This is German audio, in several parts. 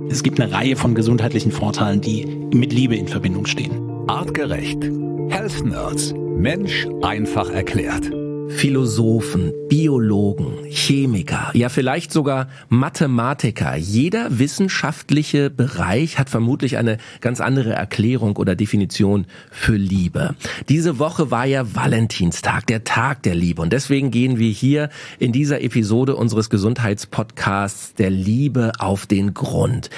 Es gibt eine Reihe von gesundheitlichen Vorteilen, die mit Liebe in Verbindung stehen. Artgerecht. Health Nerds. Mensch einfach erklärt. Philosophen, Biologen, Chemiker, ja vielleicht sogar Mathematiker. Jeder wissenschaftliche Bereich hat vermutlich eine ganz andere Erklärung oder Definition für Liebe. Diese Woche war ja Valentinstag, der Tag der Liebe. Und deswegen gehen wir hier in dieser Episode unseres Gesundheitspodcasts der Liebe auf den Grund.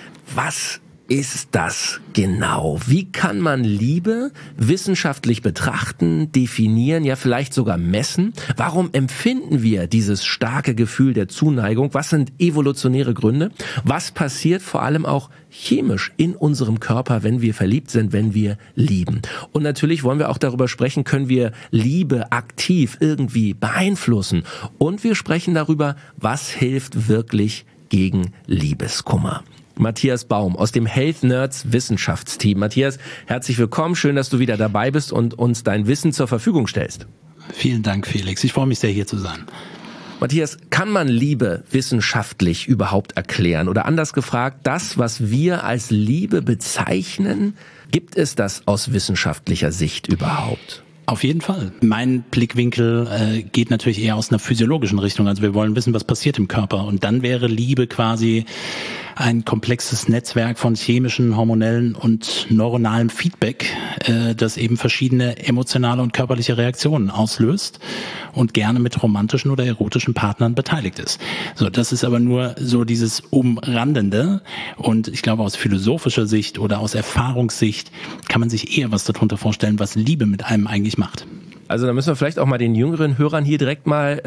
Was ist das genau? Wie kann man Liebe wissenschaftlich betrachten, definieren, ja vielleicht sogar messen? Warum empfinden wir dieses starke Gefühl der Zuneigung? Was sind evolutionäre Gründe? Was passiert vor allem auch chemisch in unserem Körper, wenn wir verliebt sind, wenn wir lieben? Und natürlich wollen wir auch darüber sprechen, können wir Liebe aktiv irgendwie beeinflussen? Und wir sprechen darüber, was hilft wirklich gegen Liebeskummer. Matthias Baum aus dem Health Nerds Wissenschaftsteam. Matthias, herzlich willkommen. Schön, dass du wieder dabei bist und uns dein Wissen zur Verfügung stellst. Vielen Dank, Felix. Ich freue mich sehr, hier zu sein. Matthias, kann man Liebe wissenschaftlich überhaupt erklären? Oder anders gefragt, das, was wir als Liebe bezeichnen, gibt es das aus wissenschaftlicher Sicht überhaupt? Auf jeden Fall. Mein Blickwinkel geht natürlich eher aus einer physiologischen Richtung. Also wir wollen wissen, was passiert im Körper. Und dann wäre Liebe quasi ein komplexes Netzwerk von chemischen, hormonellen und neuronalem Feedback, das eben verschiedene emotionale und körperliche Reaktionen auslöst und gerne mit romantischen oder erotischen Partnern beteiligt ist. So, das ist aber nur so dieses Umrandende. Und ich glaube, aus philosophischer Sicht oder aus Erfahrungssicht kann man sich eher was darunter vorstellen, was Liebe mit einem eigentlich macht. Also da müssen wir vielleicht auch mal den jüngeren Hörern hier direkt mal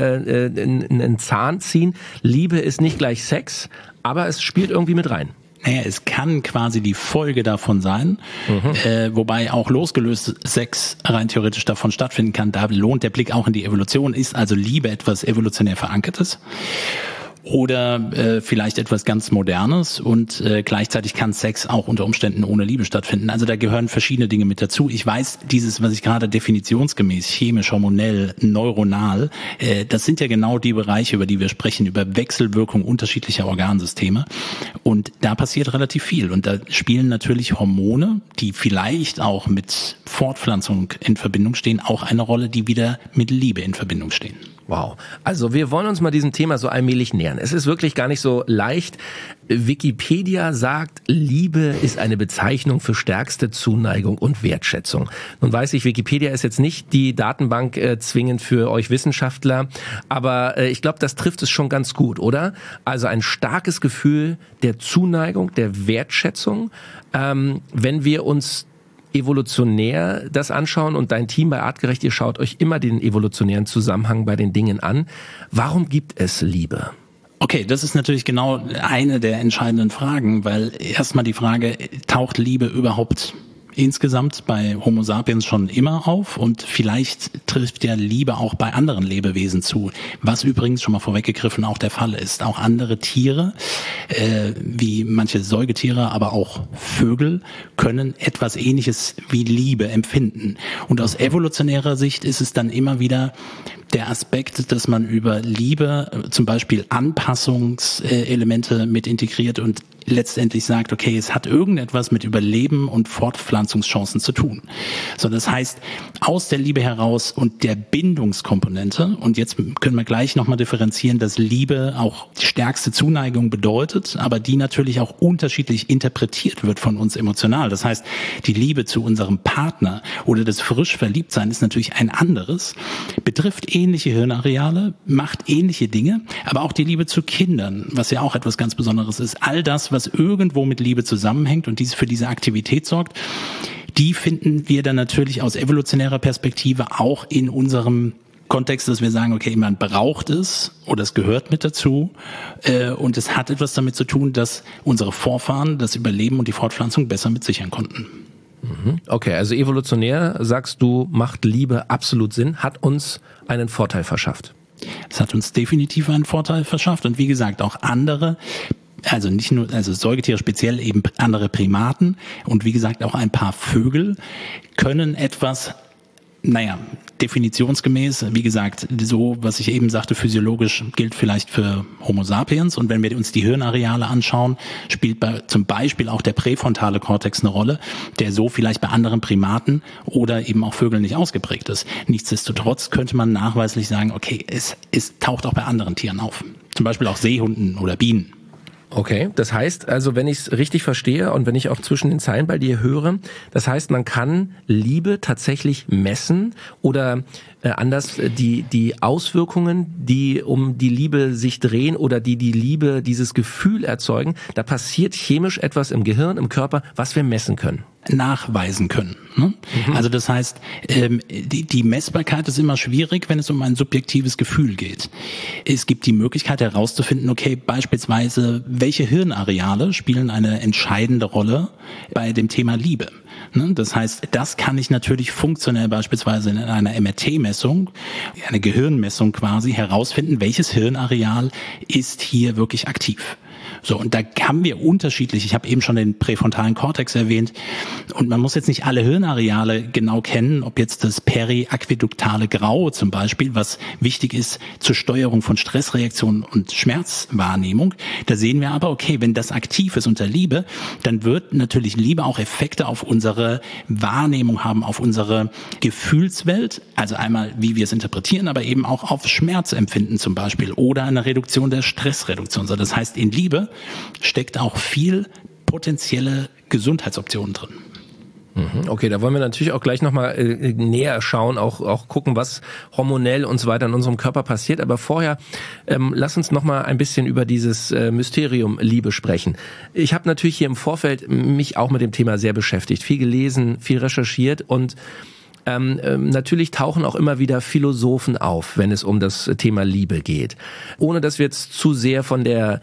einen Zahn ziehen. Liebe ist nicht gleich Sex, aber es spielt irgendwie mit rein. Naja, es kann quasi die Folge davon sein, wobei auch losgelöst Sex rein theoretisch davon stattfinden kann. Da lohnt der Blick auch in die Evolution. Ist also Liebe etwas evolutionär Verankertes? Oder vielleicht etwas ganz Modernes und gleichzeitig kann Sex auch unter Umständen ohne Liebe stattfinden. Also da gehören verschiedene Dinge mit dazu. Ich weiß, dieses, was ich gerade definitionsgemäß, chemisch, hormonell, neuronal, das sind ja genau die Bereiche, über die wir sprechen, über Wechselwirkung unterschiedlicher Organsysteme. Und da passiert relativ viel. Und da spielen natürlich Hormone, die vielleicht auch mit Fortpflanzung in Verbindung stehen, auch eine Rolle, die wieder mit Liebe in Verbindung stehen. Wow. Also wir wollen uns mal diesem Thema so allmählich nähern. Es ist wirklich gar nicht so leicht. Wikipedia sagt, Liebe ist eine Bezeichnung für stärkste Zuneigung und Wertschätzung. Nun weiß ich, Wikipedia ist jetzt nicht die Datenbank zwingend für euch Wissenschaftler, aber ich glaube, das trifft es schon ganz gut, oder? Also ein starkes Gefühl der Zuneigung, der Wertschätzung, wenn wir uns evolutionär das anschauen und dein Team bei Artgerecht, ihr schaut euch immer den evolutionären Zusammenhang bei den Dingen an. Warum gibt es Liebe? Okay, das ist natürlich genau eine der entscheidenden Fragen, weil erstmal die Frage, taucht Liebe überhaupt insgesamt bei Homo sapiens schon immer auf und vielleicht trifft ja Liebe auch bei anderen Lebewesen zu, was übrigens schon mal vorweggegriffen auch der Fall ist. Auch andere Tiere, wie manche Säugetiere, aber auch Vögel, können etwas Ähnliches wie Liebe empfinden. Und aus evolutionärer Sicht ist es dann immer wieder der Aspekt, dass man über Liebe zum Beispiel Anpassungselemente mit integriert und letztendlich sagt, okay, es hat irgendetwas mit Überleben und Fortpflanzungschancen zu tun. So, das heißt, aus der Liebe heraus und der Bindungskomponente, und jetzt können wir gleich nochmal differenzieren, dass Liebe auch die stärkste Zuneigung bedeutet, aber die natürlich auch unterschiedlich interpretiert wird von uns emotional. Das heißt, die Liebe zu unserem Partner oder das frisch Verliebtsein ist natürlich ein anderes, betrifft ähnliche Hirnareale, macht ähnliche Dinge, aber auch die Liebe zu Kindern, was ja auch etwas ganz Besonderes ist. All das, was irgendwo mit Liebe zusammenhängt und für diese Aktivität sorgt, die finden wir dann natürlich aus evolutionärer Perspektive auch in unserem Kontext, dass wir sagen, okay, man braucht es oder es gehört mit dazu und es hat etwas damit zu tun, dass unsere Vorfahren das Überleben und die Fortpflanzung besser mit sichern konnten. Okay, also evolutionär, sagst du, macht Liebe absolut Sinn, hat uns einen Vorteil verschafft. Es hat uns definitiv einen Vorteil verschafft und wie gesagt, auch andere, also nicht nur, also Säugetiere speziell, eben andere Primaten und wie gesagt auch ein paar Vögel können etwas Naja, definitionsgemäß, wie gesagt, so, was ich eben sagte, physiologisch gilt vielleicht für Homo sapiens. Und wenn wir uns die Hirnareale anschauen, spielt zum Beispiel auch der präfrontale Kortex eine Rolle, der so vielleicht bei anderen Primaten oder eben auch Vögeln nicht ausgeprägt ist. Nichtsdestotrotz könnte man nachweislich sagen, okay, es taucht auch bei anderen Tieren auf. Zum Beispiel auch Seehunden oder Bienen. Okay, das heißt also, wenn ich es richtig verstehe und wenn ich auch zwischen den Zeilen bei dir höre, das heißt, man kann Liebe tatsächlich messen oder anders die Auswirkungen, die um die Liebe sich drehen oder die Liebe, dieses Gefühl erzeugen, da passiert chemisch etwas im Gehirn, im Körper, was wir messen können. Nachweisen können. Ne? Also das heißt, die Messbarkeit ist immer schwierig, wenn es um ein subjektives Gefühl geht. Es gibt die Möglichkeit herauszufinden, okay, beispielsweise, welche Hirnareale spielen eine entscheidende Rolle bei dem Thema Liebe. Ne? Das heißt, das kann ich natürlich funktionell beispielsweise in einer MRT-Messung, eine Gehirnmessung quasi, herausfinden, welches Hirnareal ist hier wirklich aktiv. So, und da haben wir unterschiedlich, ich habe eben schon den präfrontalen Kortex erwähnt, und man muss jetzt nicht alle Hirnareale genau kennen, ob jetzt das periaquäduktale Grau zum Beispiel, was wichtig ist zur Steuerung von Stressreaktionen und Schmerzwahrnehmung. Da sehen wir aber, okay, wenn das aktiv ist unter Liebe, dann wird natürlich Liebe auch Effekte auf unsere Wahrnehmung haben, auf unsere Gefühlswelt, also einmal, wie wir es interpretieren, aber eben auch auf Schmerzempfinden zum Beispiel oder eine Reduktion der Stressreduktion. So, das heißt, in Liebe steckt auch viel potenzielle Gesundheitsoptionen drin. Okay, da wollen wir natürlich auch gleich nochmal näher schauen, auch gucken, was hormonell und so weiter in unserem Körper passiert. Aber vorher lass uns nochmal ein bisschen über dieses Mysterium Liebe sprechen. Ich habe natürlich hier im Vorfeld mich auch mit dem Thema sehr beschäftigt, viel gelesen, viel recherchiert und natürlich tauchen auch immer wieder Philosophen auf, wenn es um das Thema Liebe geht. Ohne dass wir jetzt zu sehr von der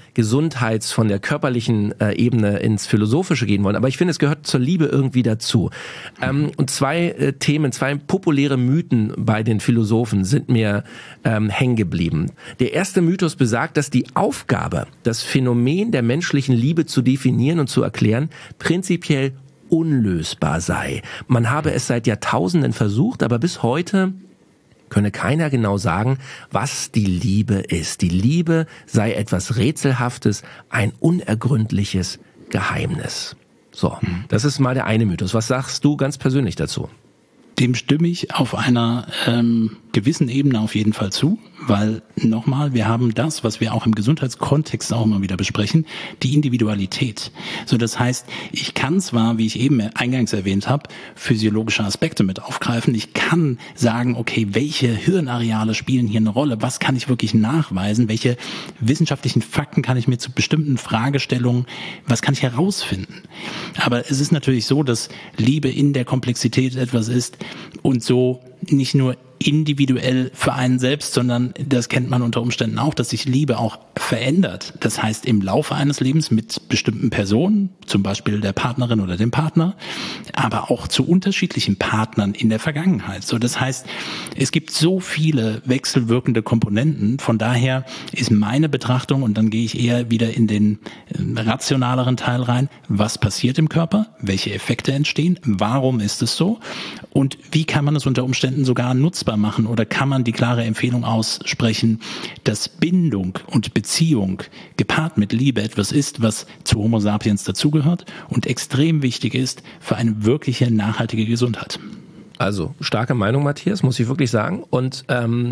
von der körperlichen Ebene ins Philosophische gehen wollen. Aber ich finde, es gehört zur Liebe irgendwie dazu. Und zwei populäre Mythen bei den Philosophen sind mir hängen geblieben. Der erste Mythos besagt, dass die Aufgabe, das Phänomen der menschlichen Liebe zu definieren und zu erklären, prinzipiell unlösbar sei. Man habe es seit Jahrtausenden versucht, aber bis heute könne keiner genau sagen, was die Liebe ist. Die Liebe sei etwas Rätselhaftes, ein unergründliches Geheimnis. So, das ist mal der eine Mythos. Was sagst du ganz persönlich dazu? Dem stimme ich auf einer gewissen Ebene auf jeden Fall zu, weil nochmal, wir haben das, was wir auch im Gesundheitskontext auch immer wieder besprechen, die Individualität. So, das heißt, ich kann zwar, wie ich eben eingangs erwähnt habe, physiologische Aspekte mit aufgreifen. Ich kann sagen, okay, welche Hirnareale spielen hier eine Rolle? Was kann ich wirklich nachweisen? Welche wissenschaftlichen Fakten kann ich mir zu bestimmten Fragestellungen, was kann ich herausfinden? Aber es ist natürlich so, dass Liebe in der Komplexität etwas ist und so nicht nur individuell für einen selbst, sondern das kennt man unter Umständen auch, dass sich Liebe auch verändert. Das heißt, im Laufe eines Lebens mit bestimmten Personen, zum Beispiel der Partnerin oder dem Partner, aber auch zu unterschiedlichen Partnern in der Vergangenheit. So, das heißt, es gibt so viele wechselwirkende Komponenten. Von daher ist meine Betrachtung, und dann gehe ich eher wieder in den rationaleren Teil rein, was passiert im Körper, welche Effekte entstehen, warum ist es so und wie kann man es unter Umständen sogar nutzbar machen oder kann man die klare Empfehlung aussprechen, dass Bindung und Beziehung gepaart mit Liebe etwas ist, was zu Homo sapiens dazugehört und extrem wichtig ist für eine wirkliche nachhaltige Gesundheit. Also, starke Meinung, Matthias, muss ich wirklich sagen. Und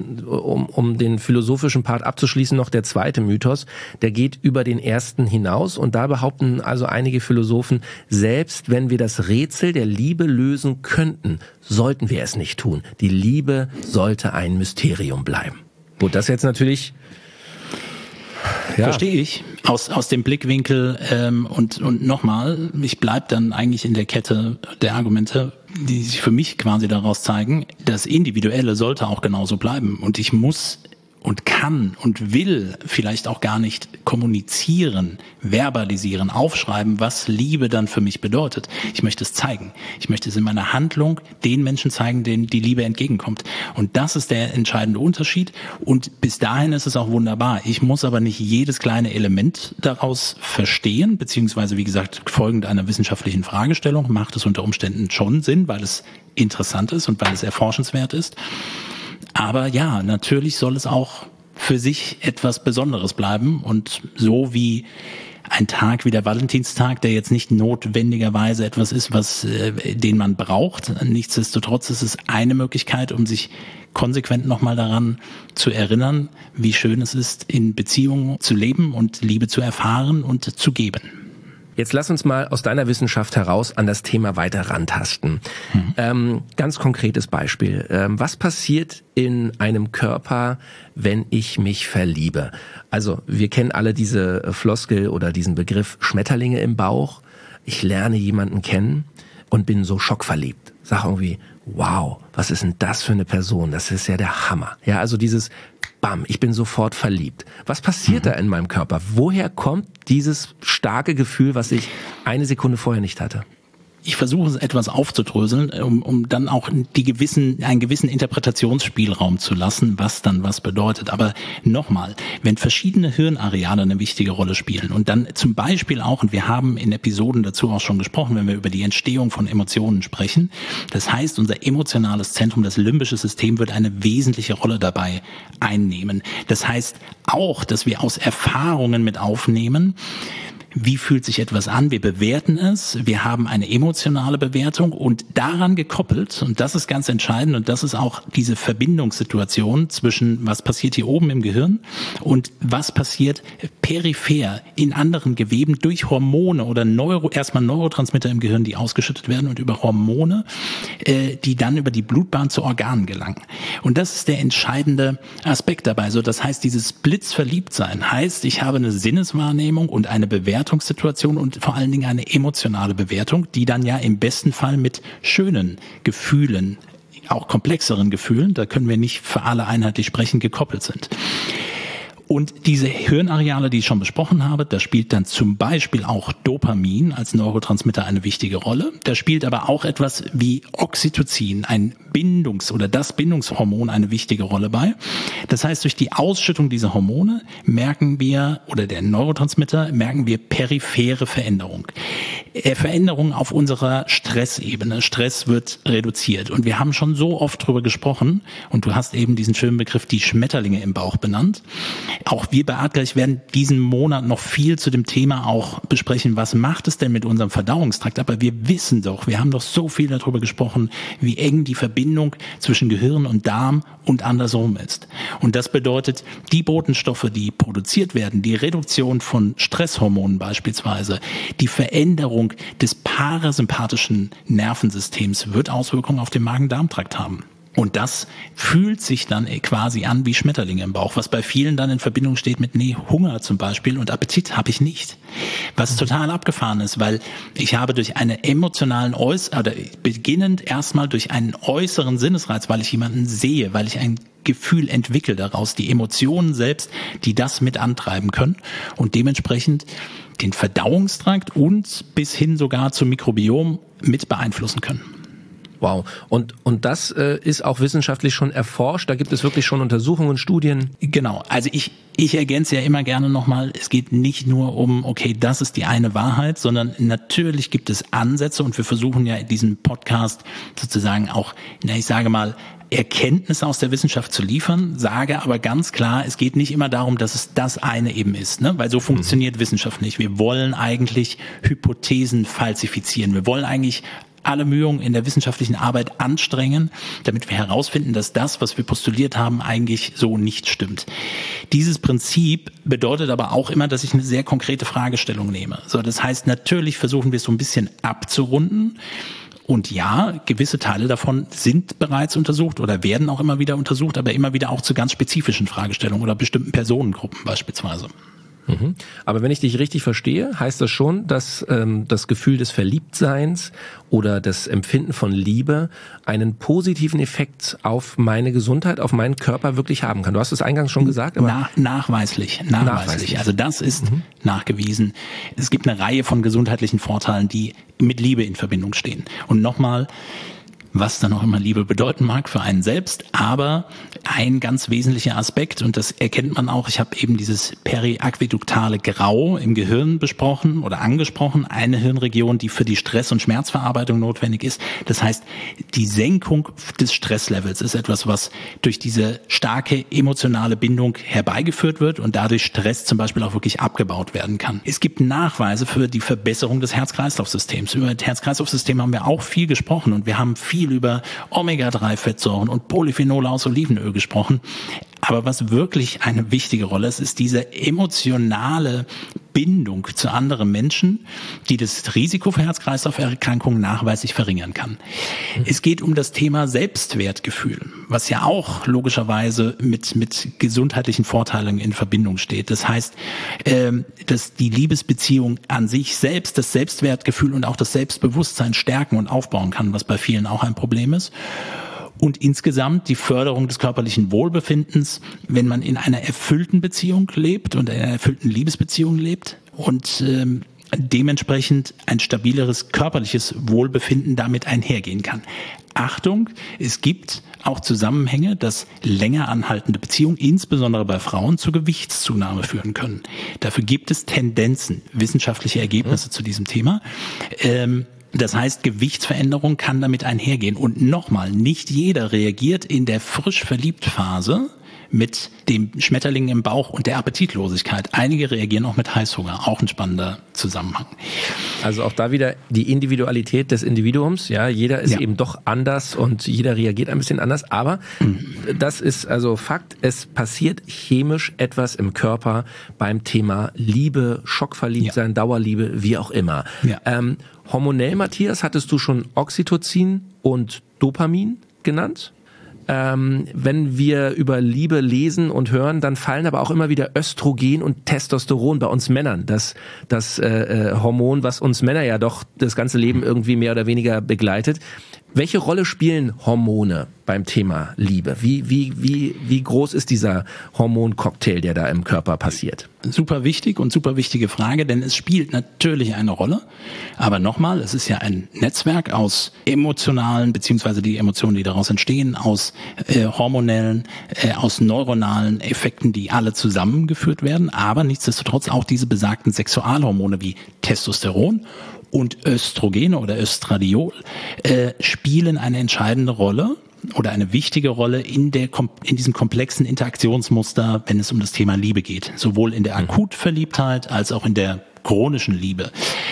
um den philosophischen Part abzuschließen, noch der zweite Mythos, der geht über den ersten hinaus. Und da behaupten also einige Philosophen, selbst wenn wir das Rätsel der Liebe lösen könnten, sollten wir es nicht tun. Die Liebe sollte ein Mysterium bleiben. Gut, das jetzt natürlich... Ja. Verstehe ich. Aus dem Blickwinkel und nochmal, ich bleib dann eigentlich in der Kette der Argumente, die sich für mich quasi daraus zeigen, das Individuelle sollte auch genauso bleiben. Und ich muss und kann und will vielleicht auch gar nicht kommunizieren, verbalisieren, aufschreiben, was Liebe dann für mich bedeutet. Ich möchte es zeigen. Ich möchte es in meiner Handlung den Menschen zeigen, denen die Liebe entgegenkommt. Und das ist der entscheidende Unterschied. Und bis dahin ist es auch wunderbar. Ich muss aber nicht jedes kleine Element daraus verstehen, beziehungsweise, wie gesagt, folgend einer wissenschaftlichen Fragestellung macht es unter Umständen schon Sinn, weil es interessant ist und weil es erforschenswert ist. Aber ja, natürlich soll es auch für sich etwas Besonderes bleiben und so wie ein Tag wie der Valentinstag, der jetzt nicht notwendigerweise etwas ist, den man braucht. Nichtsdestotrotz ist es eine Möglichkeit, um sich konsequent nochmal daran zu erinnern, wie schön es ist, in Beziehungen zu leben und Liebe zu erfahren und zu geben. Jetzt lass uns mal aus deiner Wissenschaft heraus an das Thema weiter rantasten. Ganz konkretes Beispiel. Was passiert in einem Körper, wenn ich mich verliebe? Also wir kennen alle diese Floskel oder diesen Begriff Schmetterlinge im Bauch. Ich lerne jemanden kennen und bin so schockverliebt. Sag irgendwie, wow, was ist denn das für eine Person? Das ist ja der Hammer. Ja, also dieses Bam, ich bin sofort verliebt. Was passiert da in meinem Körper? Woher kommt dieses starke Gefühl, was ich eine Sekunde vorher nicht hatte? Ich versuche es etwas aufzudröseln, um dann auch einen gewissen Interpretationsspielraum zu lassen, was dann was bedeutet. Aber nochmal, wenn verschiedene Hirnareale eine wichtige Rolle spielen und dann zum Beispiel auch, und wir haben in Episoden dazu auch schon gesprochen, wenn wir über die Entstehung von Emotionen sprechen, das heißt, unser emotionales Zentrum, das limbische System, wird eine wesentliche Rolle dabei einnehmen. Das heißt auch, dass wir aus Erfahrungen mit aufnehmen, wie fühlt sich etwas an? Wir bewerten es. Wir haben eine emotionale Bewertung und daran gekoppelt, und das ist ganz entscheidend, und das ist auch diese Verbindungssituation zwischen was passiert hier oben im Gehirn und was passiert peripher in anderen Geweben durch Hormone oder erstmal Neurotransmitter im Gehirn, die ausgeschüttet werden und über Hormone, die dann über die Blutbahn zu Organen gelangen. Und das ist der entscheidende Aspekt dabei. So, das heißt, dieses Blitzverliebtsein heißt, ich habe eine Sinneswahrnehmung und eine Bewertungssituation und vor allen Dingen eine emotionale Bewertung, die dann ja im besten Fall mit schönen Gefühlen, auch komplexeren Gefühlen, da können wir nicht für alle einheitlich sprechen, gekoppelt sind. Und diese Hirnareale, die ich schon besprochen habe, da spielt dann zum Beispiel auch Dopamin als Neurotransmitter eine wichtige Rolle. Da spielt aber auch etwas wie Oxytocin, das Bindungshormon, eine wichtige Rolle bei. Das heißt, durch die Ausschüttung dieser Hormone merken wir periphere Veränderung. Veränderungen auf unserer Stressebene. Stress wird reduziert. Und wir haben schon so oft drüber gesprochen, und du hast eben diesen schönen Begriff, die Schmetterlinge im Bauch benannt. Auch wir bei Artgleich werden diesen Monat noch viel zu dem Thema auch besprechen, was macht es denn mit unserem Verdauungstrakt? Aber wir haben doch so viel darüber gesprochen, wie eng die Verbindung zwischen Gehirn und Darm und andersrum ist. Und das bedeutet, die Botenstoffe, die produziert werden, die Reduktion von Stresshormonen beispielsweise, die Veränderung des parasympathischen Nervensystems wird Auswirkungen auf den Magen-Darm-Trakt haben. Und das fühlt sich dann quasi an wie Schmetterlinge im Bauch, was bei vielen dann in Verbindung steht mit Hunger zum Beispiel, und Appetit habe ich nicht. Was total abgefahren ist, weil ich habe durch einen beginnend erstmal durch einen äußeren Sinnesreiz, weil ich jemanden sehe, weil ich ein Gefühl entwickle daraus, die Emotionen selbst, die das mit antreiben können und dementsprechend den Verdauungstrakt und bis hin sogar zum Mikrobiom mit beeinflussen können. Wow. Und das ist auch wissenschaftlich schon erforscht? Da gibt es wirklich schon Untersuchungen, Studien? Genau. Also ich ergänze ja immer gerne nochmal, es geht nicht nur um, okay, das ist die eine Wahrheit, sondern natürlich gibt es Ansätze und wir versuchen ja in diesem Podcast sozusagen auch, ich sage mal, Erkenntnisse aus der Wissenschaft zu liefern, sage aber ganz klar, es geht nicht immer darum, dass es das eine eben ist, ne? Weil so funktioniert Wissenschaft nicht. Wir wollen eigentlich Hypothesen falsifizieren. Wir wollen eigentlich alle Mühungen in der wissenschaftlichen Arbeit anstrengen, damit wir herausfinden, dass das, was wir postuliert haben, eigentlich so nicht stimmt. Dieses Prinzip bedeutet aber auch immer, dass ich eine sehr konkrete Fragestellung nehme. So, das heißt, natürlich versuchen wir es so ein bisschen abzurunden. Und ja, gewisse Teile davon sind bereits untersucht oder werden auch immer wieder untersucht, aber immer wieder auch zu ganz spezifischen Fragestellungen oder bestimmten Personengruppen beispielsweise. Aber wenn ich dich richtig verstehe, heißt das schon, dass das Gefühl des Verliebtseins oder das Empfinden von Liebe einen positiven Effekt auf meine Gesundheit, auf meinen Körper wirklich haben kann. Du hast es eingangs schon gesagt. Aber Nachweislich. Also das ist nachgewiesen. Es gibt eine Reihe von gesundheitlichen Vorteilen, die mit Liebe in Verbindung stehen. Und nochmal, was dann auch immer Liebe bedeuten mag für einen selbst, aber ein ganz wesentlicher Aspekt, und das erkennt man auch, ich habe eben dieses periaquäduktale Grau im Gehirn besprochen oder angesprochen, eine Hirnregion, die für die Stress- und Schmerzverarbeitung notwendig ist. Das heißt, die Senkung des Stresslevels ist etwas, was durch diese starke emotionale Bindung herbeigeführt wird und dadurch Stress zum Beispiel auch wirklich abgebaut werden kann. Es gibt Nachweise für die Verbesserung des Herz-Kreislauf-Systems. Über das Herz-Kreislauf-System haben wir auch viel gesprochen und wir haben viel über Omega-3-Fettsäuren und Polyphenole aus Olivenöl gesprochen. Aber was wirklich eine wichtige Rolle ist, ist diese emotionale Bindung zu anderen Menschen, die das Risiko für Herz-Kreislauf-Erkrankungen nachweislich verringern kann. Es geht um das Thema Selbstwertgefühl, was ja auch logischerweise mit gesundheitlichen Vorteilen in Verbindung steht. Das heißt, dass die Liebesbeziehung an sich selbst das Selbstwertgefühl und auch das Selbstbewusstsein stärken und aufbauen kann, was bei vielen auch ein Problem ist. Und insgesamt die Förderung des körperlichen Wohlbefindens, wenn man in einer erfüllten Beziehung lebt und in einer erfüllten Liebesbeziehung lebt und dementsprechend ein stabileres körperliches Wohlbefinden damit einhergehen kann. Achtung, es gibt auch Zusammenhänge, dass länger anhaltende Beziehungen, insbesondere bei Frauen, zur Gewichtszunahme führen können. Dafür gibt es Tendenzen, wissenschaftliche Ergebnisse zu diesem Thema. Das heißt, Gewichtsveränderung kann damit einhergehen. Und nochmal, nicht jeder reagiert in der frisch verliebt Phase mit dem Schmetterling im Bauch und der Appetitlosigkeit. Einige reagieren auch mit Heißhunger, auch ein spannender Zusammenhang. Also auch da wieder die Individualität des Individuums. Ja, jeder ist eben doch anders und jeder reagiert ein bisschen anders. Aber das ist also Fakt. Es passiert chemisch etwas im Körper beim Thema Liebe, Schockverliebtsein, Dauerliebe, wie auch immer. Ja. Hormonell, Matthias, hattest du schon Oxytocin und Dopamin genannt? Wenn wir über Liebe lesen und hören, dann fallen aber auch immer wieder Östrogen und Testosteron bei uns Männern. Das Hormon, was uns Männer ja doch das ganze Leben irgendwie mehr oder weniger begleitet. Welche Rolle spielen Hormone beim Thema Liebe? Wie groß ist dieser Hormoncocktail, der da im Körper passiert? Super wichtig und super wichtige Frage, denn es spielt natürlich eine Rolle. Aber nochmal, es ist ja ein Netzwerk aus emotionalen, beziehungsweise die Emotionen, die daraus entstehen, aus hormonellen, aus neuronalen Effekten, die alle zusammengeführt werden. Aber nichtsdestotrotz auch diese besagten Sexualhormone wie Testosteron und Östrogene oder Östradiol spielen eine entscheidende Rolle oder eine wichtige Rolle in diesem komplexen Interaktionsmuster, wenn es um das Thema Liebe geht. Sowohl in der Akutverliebtheit als auch in der chronischen Liebe.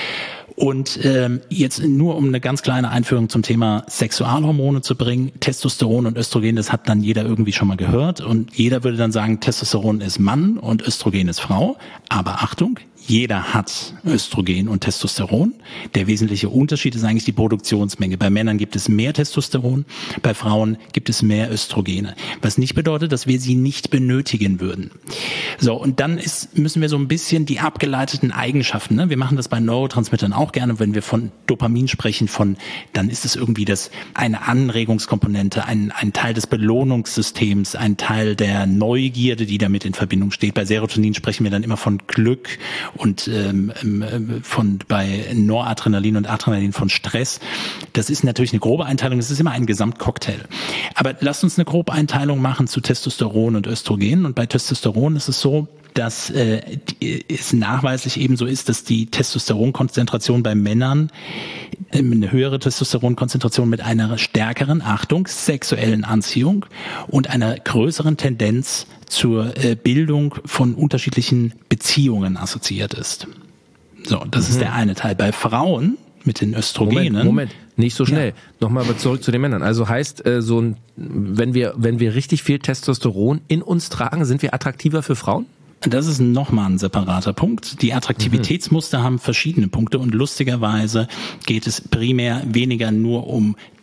Und jetzt nur um eine ganz kleine Einführung zum Thema Sexualhormone zu bringen, Testosteron und Östrogen, das hat dann jeder irgendwie schon mal gehört und jeder würde dann sagen, Testosteron ist Mann und Östrogen ist Frau. Aber Achtung, jeder hat Östrogen und Testosteron. Der wesentliche Unterschied ist eigentlich die Produktionsmenge. Bei Männern gibt es mehr Testosteron, bei Frauen gibt es mehr Östrogene. Was nicht bedeutet, dass wir sie nicht benötigen würden. So, und dann müssen wir so ein bisschen die abgeleiteten Eigenschaften, ne? Wir machen das bei Neurotransmittern auch gerne, wenn wir von Dopamin sprechen, dann ist es irgendwie eine Anregungskomponente, ein Teil des Belohnungssystems, ein Teil der Neugierde, die damit in Verbindung steht. Bei Serotonin sprechen wir dann immer von Glück und bei Noradrenalin und Adrenalin von Stress. Das ist natürlich eine grobe Einteilung, das ist immer ein Gesamtcocktail. Aber lasst uns eine grobe Einteilung machen zu Testosteron und Östrogen. Und bei Testosteron ist es so, dass es nachweislich eben so ist, dass die Testosteronkonzentration bei Männern eine höhere Testosteronkonzentration mit einer stärkeren, Achtung, sexuellen Anziehung und einer größeren Tendenz zur Bildung von unterschiedlichen Beziehungen assoziiert ist. So, das ist der eine Teil. Bei Frauen mit den Östrogenen. Moment, nicht so schnell. Ja. Nochmal zurück zu den Männern. Also heißt, wenn wir richtig viel Testosteron in uns tragen, sind wir attraktiver für Frauen? Das ist nochmal ein separater Punkt. Die Attraktivitätsmuster haben verschiedene Punkte und lustigerweise geht es primär weniger nur um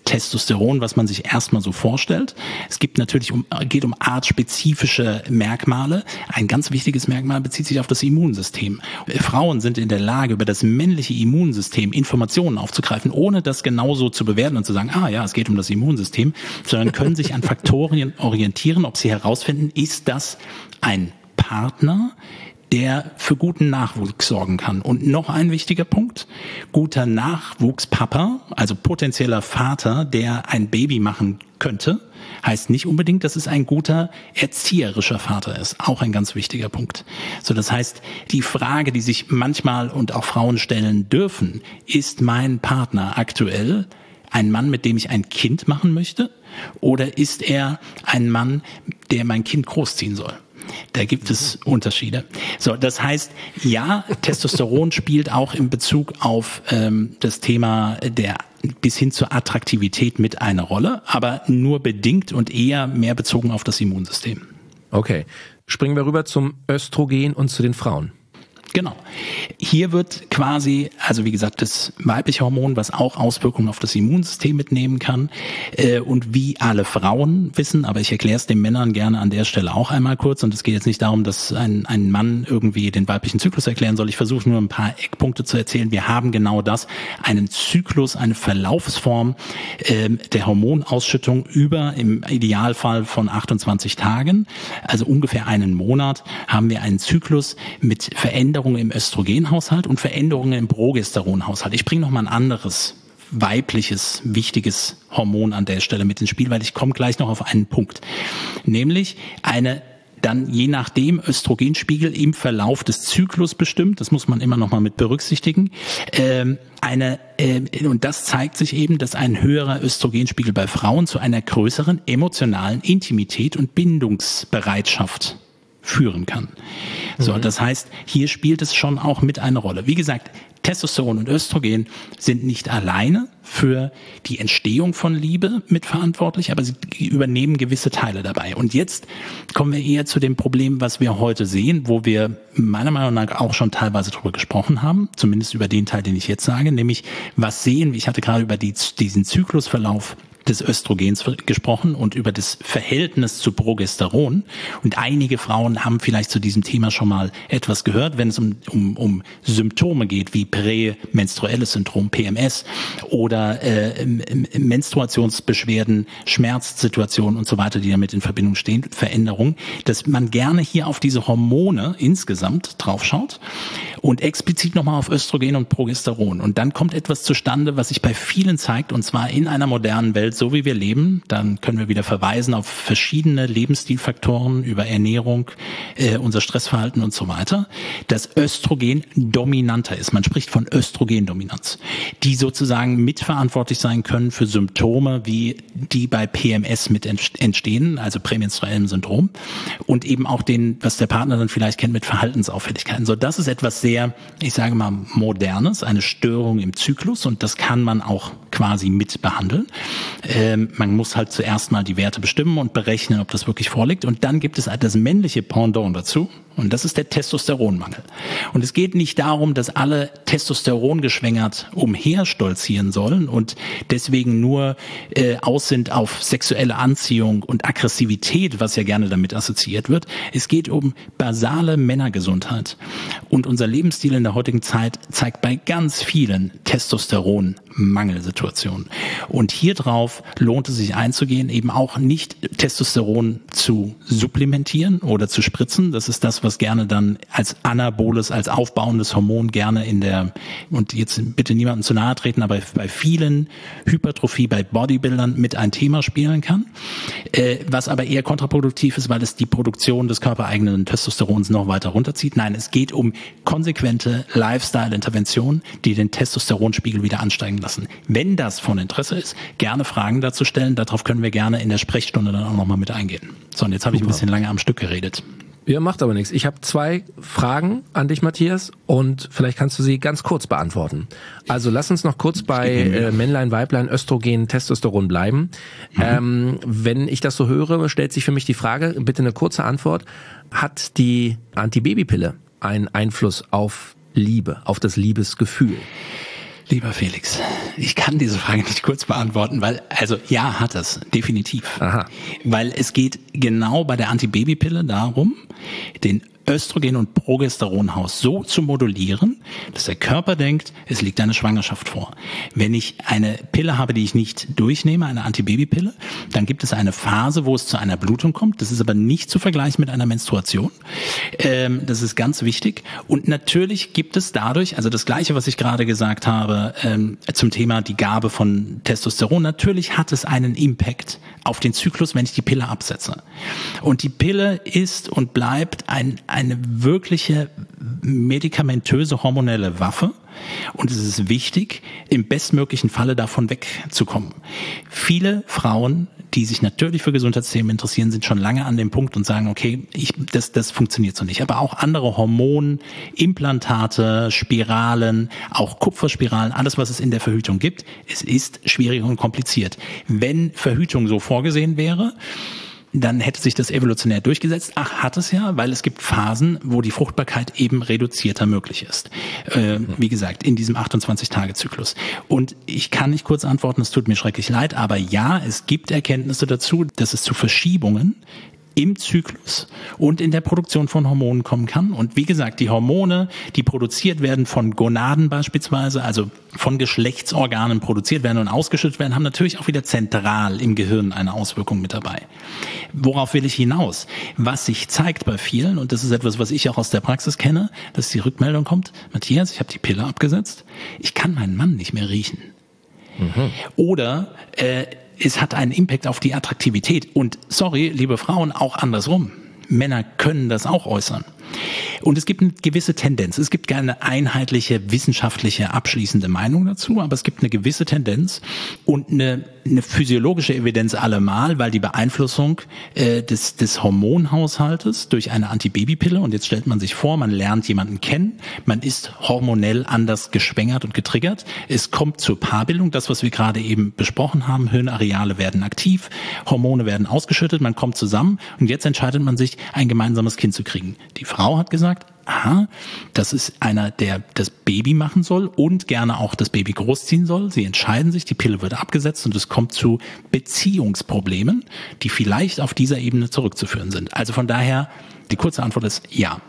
Testosteron, was man sich erstmal so vorstellt. Es geht um artspezifische Merkmale. Ein ganz wichtiges Merkmal bezieht sich auf das Immunsystem. Frauen sind in der Lage, über das männliche Immunsystem Informationen aufzugreifen, ohne das genauso zu bewerten und zu sagen, es geht um das Immunsystem, sondern können sich an Faktoren orientieren, ob sie herausfinden, ist das ein Partner, der für guten Nachwuchs sorgen kann. Und noch ein wichtiger Punkt, guter Nachwuchspapa, also potenzieller Vater, der ein Baby machen könnte, heißt nicht unbedingt, dass es ein guter erzieherischer Vater ist. Auch ein ganz wichtiger Punkt. So, das heißt, die Frage, die sich manchmal und auch Frauen stellen dürfen, ist mein Partner aktuell ein Mann, mit dem ich ein Kind machen möchte? Oder ist er ein Mann, der mein Kind großziehen soll? Da gibt es Unterschiede. So, das heißt, ja, Testosteron spielt auch in Bezug auf das Thema der bis hin zur Attraktivität mit eine Rolle, aber nur bedingt und eher mehr bezogen auf das Immunsystem. Okay, springen wir rüber zum Östrogen und zu den Frauen. Genau. Hier wird quasi, also wie gesagt, das weibliche Hormon, was auch Auswirkungen auf das Immunsystem mitnehmen kann, und wie alle Frauen wissen, aber ich erkläre es den Männern gerne an der Stelle auch einmal kurz, und es geht jetzt nicht darum, dass ein Mann irgendwie den weiblichen Zyklus erklären soll. Ich versuche nur ein paar Eckpunkte zu erzählen. Wir haben genau das, einen Zyklus, eine Verlaufsform der Hormonausschüttung über im Idealfall von 28 Tagen, also ungefähr einen Monat, haben wir einen Zyklus mit Veränderungen im Östrogenhaushalt und Veränderungen im Progesteronhaushalt. Ich bringe noch mal ein anderes weibliches, wichtiges Hormon an der Stelle mit ins Spiel, weil ich komme gleich noch auf einen Punkt. Nämlich eine dann je nachdem Östrogenspiegel im Verlauf des Zyklus bestimmt, das muss man immer noch mal mit berücksichtigen, und das zeigt sich eben, dass ein höherer Östrogenspiegel bei Frauen zu einer größeren emotionalen Intimität und Bindungsbereitschaft führen kann. So, das heißt, hier spielt es schon auch mit eine Rolle. Wie gesagt, Testosteron und Östrogen sind nicht alleine für die Entstehung von Liebe mitverantwortlich, aber sie übernehmen gewisse Teile dabei. Und jetzt kommen wir eher zu dem Problem, was wir heute sehen, wo wir meiner Meinung nach auch schon teilweise drüber gesprochen haben, zumindest über den Teil, den ich jetzt sage, nämlich was sehen wir, ich hatte gerade über diesen Zyklusverlauf des Östrogens gesprochen und über das Verhältnis zu Progesteron. Und einige Frauen haben vielleicht zu diesem Thema schon mal etwas gehört, wenn es um Symptome geht, wie prämenstruelles Syndrom, PMS, oder Menstruationsbeschwerden, Schmerzsituationen und so weiter, die damit in Verbindung stehen, Veränderungen, dass man gerne hier auf diese Hormone insgesamt draufschaut und explizit nochmal auf Östrogen und Progesteron. Und dann kommt etwas zustande, was sich bei vielen zeigt, und zwar in einer modernen Welt, so wie wir leben. Dann können wir wieder verweisen auf verschiedene Lebensstilfaktoren, über Ernährung, unser Stressverhalten und so weiter, dass Östrogen dominanter ist. Man spricht von Östrogendominanz, die sozusagen mitverantwortlich sein können für Symptome, wie die bei PMS mit entstehen, also prämenstruellem Syndrom, und eben auch was der Partner dann vielleicht kennt mit Verhaltensauffälligkeiten. So, das ist etwas sehr, ich sage mal, Modernes, eine Störung im Zyklus, und das kann man auch quasi mit behandeln. Man muss halt zuerst mal die Werte bestimmen und berechnen, ob das wirklich vorliegt. Und dann gibt es halt das männliche Pendant dazu. Und das ist der Testosteronmangel. Und es geht nicht darum, dass alle Testosteron geschwängert umherstolzieren sollen und deswegen nur aus sind auf sexuelle Anziehung und Aggressivität, was ja gerne damit assoziiert wird. Es geht um basale Männergesundheit. Und unser Lebensstil in der heutigen Zeit zeigt bei ganz vielen Testosteronmangelsituationen. Und hier drauf lohnt es sich einzugehen, eben auch nicht Testosteron zu supplementieren oder zu spritzen. Das ist das, was gerne dann als anaboles, als aufbauendes Hormon gerne und jetzt bitte niemandem zu nahe treten, aber bei vielen Hypertrophie, bei Bodybuildern mit ein Thema spielen kann, was aber eher kontraproduktiv ist, weil es die Produktion des körpereigenen Testosterons noch weiter runterzieht. Nein, es geht um konsequente Lifestyle-Interventionen, die den Testosteronspiegel wieder ansteigen lassen. Wenn das von Interesse ist, gerne Fragen dazu stellen. Darauf können wir gerne in der Sprechstunde dann auch nochmal mit eingehen. So, und jetzt habe ich ein bisschen lange am Stück geredet. Ja, macht aber nichts. Ich habe 2 Fragen an dich, Matthias, und vielleicht kannst du sie ganz kurz beantworten. Also lass uns noch kurz bei Männlein, Weiblein, Östrogen, Testosteron bleiben. Wenn ich das so höre, stellt sich für mich die Frage, bitte eine kurze Antwort, hat die Antibabypille einen Einfluss auf Liebe, auf das Liebesgefühl? Lieber Felix, ich kann diese Frage nicht kurz beantworten, weil, also ja, hat es, definitiv. Aha. Weil es geht genau bei der Antibabypille darum, den Östrogen- und Progesteronhaus so zu modulieren, dass der Körper denkt, es liegt eine Schwangerschaft vor. Wenn ich eine Pille habe, die ich nicht durchnehme, eine Antibabypille, dann gibt es eine Phase, wo es zu einer Blutung kommt. Das ist aber nicht zu vergleichen mit einer Menstruation. Das ist ganz wichtig. Und natürlich gibt es dadurch, also das Gleiche, was ich gerade gesagt habe, zum Thema die Gabe von Testosteron, natürlich hat es einen Impact auf den Zyklus, wenn ich die Pille absetze. Und die Pille ist und bleibt eine wirkliche medikamentöse hormonelle Waffe. Und es ist wichtig, im bestmöglichen Falle davon wegzukommen. Viele Frauen, die sich natürlich für Gesundheitsthemen interessieren, sind schon lange an dem Punkt und sagen, okay, das funktioniert so nicht. Aber auch andere Hormonimplantate, Spiralen, auch Kupferspiralen, alles, was es in der Verhütung gibt, es ist schwierig und kompliziert. Wenn Verhütung so vorgesehen wäre, dann hätte sich das evolutionär durchgesetzt. Hat es ja, weil es gibt Phasen, wo die Fruchtbarkeit eben reduzierter möglich ist. Wie gesagt, in diesem 28-Tage-Zyklus. Und ich kann nicht kurz antworten, es tut mir schrecklich leid, aber ja, es gibt Erkenntnisse dazu, dass es zu Verschiebungen im Zyklus und in der Produktion von Hormonen kommen kann. Und wie gesagt, die Hormone, die produziert werden von Gonaden beispielsweise, also von Geschlechtsorganen produziert werden und ausgeschüttet werden, haben natürlich auch wieder zentral im Gehirn eine Auswirkung mit dabei. Worauf will ich hinaus? Was sich zeigt bei vielen, und das ist etwas, was ich auch aus der Praxis kenne, dass die Rückmeldung kommt, Matthias, ich habe die Pille abgesetzt, ich kann meinen Mann nicht mehr riechen. Mhm. Oder es hat einen Impact auf die Attraktivität. Und sorry, liebe Frauen, auch andersrum. Männer können das auch äußern. Und es gibt eine gewisse Tendenz. Es gibt keine einheitliche, wissenschaftliche, abschließende Meinung dazu, aber es gibt eine gewisse Tendenz und eine physiologische Evidenz allemal, weil die Beeinflussung des Hormonhaushaltes durch eine Antibabypille, und jetzt stellt man sich vor, man lernt jemanden kennen, man ist hormonell anders geschwängert und getriggert, es kommt zur Paarbildung, das, was wir gerade eben besprochen haben, Hirnareale werden aktiv, Hormone werden ausgeschüttet, man kommt zusammen und jetzt entscheidet man sich, ein gemeinsames Kind zu kriegen. Die Frau hat gesagt, das ist einer, der das Baby machen soll und gerne auch das Baby großziehen soll. Sie entscheiden sich, die Pille wird abgesetzt und es kommt zu Beziehungsproblemen, die vielleicht auf dieser Ebene zurückzuführen sind. Also von daher, die kurze Antwort ist ja.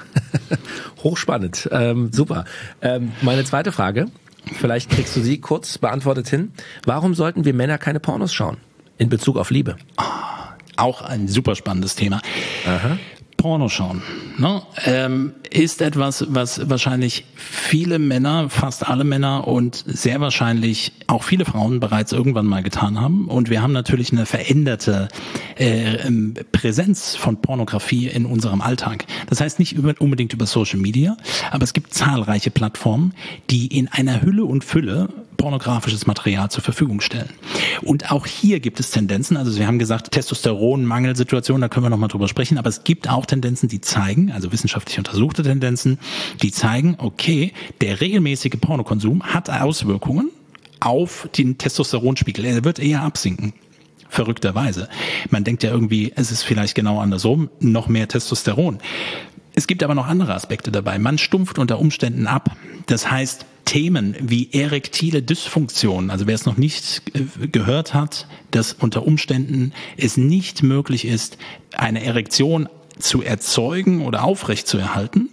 Hochspannend, super. Meine zweite Frage, vielleicht kriegst du sie kurz beantwortet hin. Warum sollten wir Männer keine Pornos schauen in Bezug auf Liebe? Auch ein super spannendes Thema. Aha. Porno schauen, ne? Ist etwas, was wahrscheinlich viele Männer, fast alle Männer und sehr wahrscheinlich auch viele Frauen bereits irgendwann mal getan haben. Und wir haben natürlich eine veränderte Präsenz von Pornografie in unserem Alltag. Das heißt nicht unbedingt über Social Media, aber es gibt zahlreiche Plattformen, die in einer Hülle und Fülle pornografisches Material zur Verfügung stellen. Und auch hier gibt es Tendenzen, also wir haben gesagt, Testosteronmangelsituation, da können wir nochmal drüber sprechen, aber es gibt auch Tendenzen, die zeigen, also wissenschaftlich untersuchte Tendenzen, die zeigen, okay, der regelmäßige Pornokonsum hat Auswirkungen auf den Testosteronspiegel. Er wird eher absinken. Verrückterweise. Man denkt ja irgendwie, es ist vielleicht genau andersrum, noch mehr Testosteron. Es gibt aber noch andere Aspekte dabei. Man stumpft unter Umständen ab. Das heißt, Themen wie erektile Dysfunktion, also wer es noch nicht gehört hat, dass unter Umständen es nicht möglich ist, eine Erektion zu erzeugen oder aufrechtzuerhalten,